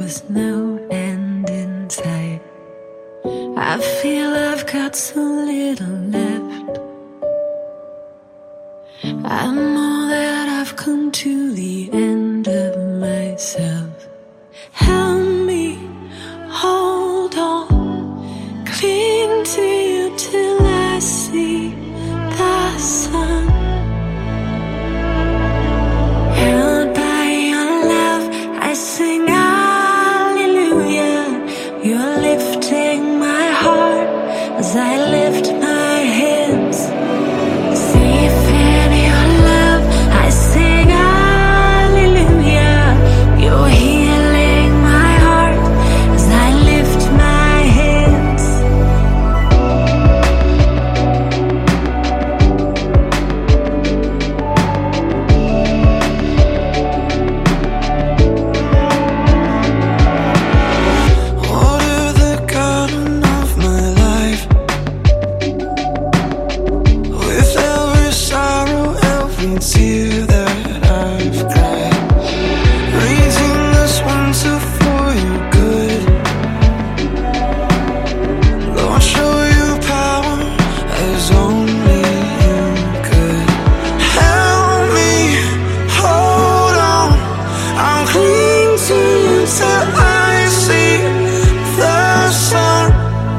with no end in sight. I feel I've got so little left. I know that I've come to the end of myself. Help me, hold on, cling to you till I see the sun. Held by your love, I sing hallelujah. You're lifting my heart as I lift my hands. Safe in your love, I sing hallelujah. You're healing my heart as I lift my hands. Water the garden of my life. With every sorrow, every tear that I've cried. Raising this winter for your good. Lord, show your power as only you could. Help me, hold on, I'll cling to you till I see the sun.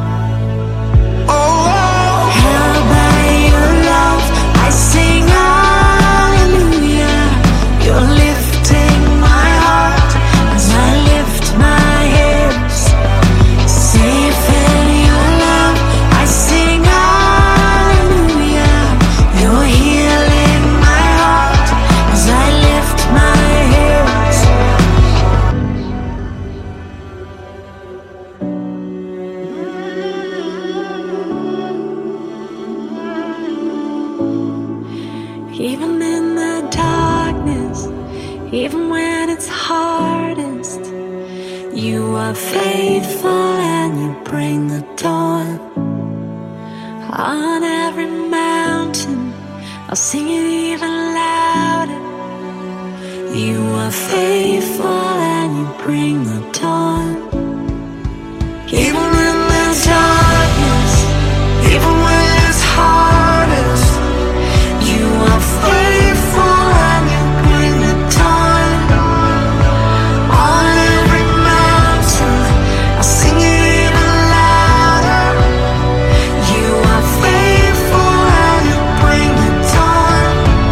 Oh, Held by your love, I sing hallelujah. You're lifting my heart as I lift my hands. Safe in your love, I sing hallelujah. You're healing my heart as I lift my hands. Even in the darkness, even when it's hardest, you are faithful and you bring the dawn. On every mountain, I'll sing it even louder. You are faithful and you bring the dawn. Even in the darkness, even when it's hardest, you are faithful and you bring the dawn. On every mountain, I'll sing it even louder. You are faithful and you bring the dawn.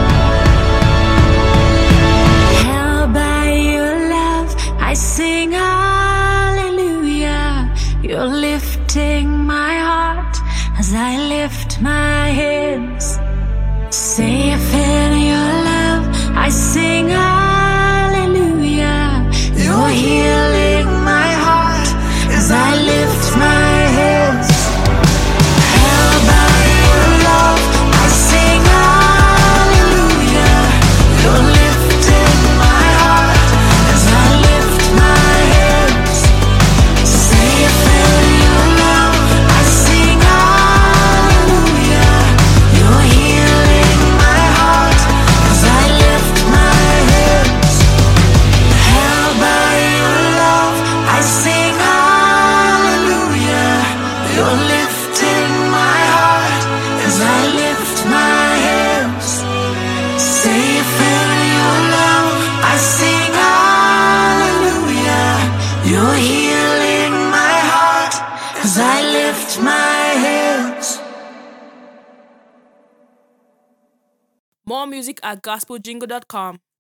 Held by your love, I sing hallelujah. You're lifting my heart as I lift my hands. Safe in your love, I sing hallelujah. You're healing my heart as I lift my hands. Held by your love, I sing hallelujah. You're lifting my heart as I lift my hands. Safe in your love, I sing hallelujah. You're healing my heart as I lift my hands. Held by your love, I sing hallelujah. You're lifting my heart as I lift my hands. Safe in your love, I sing hallelujah. You're healing my heart as I lift my hands. More music at gospeljingle.com.